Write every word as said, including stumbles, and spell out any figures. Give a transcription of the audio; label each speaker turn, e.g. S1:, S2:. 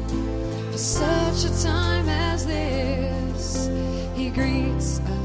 S1: For such a time as this, he greets us.